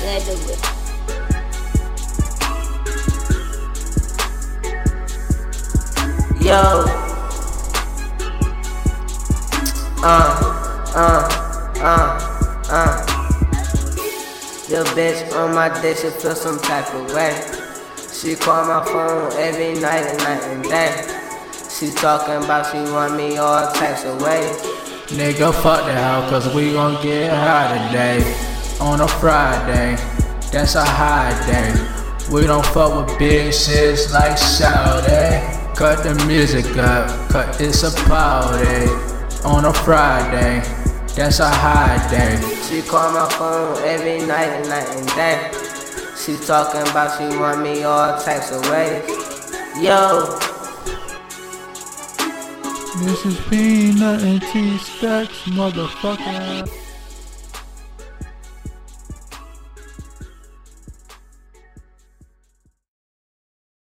gotta do it. Yo, Your bitch on my dick, she feel some type of way. She call my phone every night and day. She talking about she want me all types of ways. Nigga, fuck the hell, cause we gon' get high today. On a Friday, that's a high day. We don't fuck with bitches like Saturday. Cut the music up, cause it's a party. On a Friday, that's a high day. She call my phone every night and day. She talking about she want me all types of ways. Yo, this is Peanut and T Stacks, motherfucker.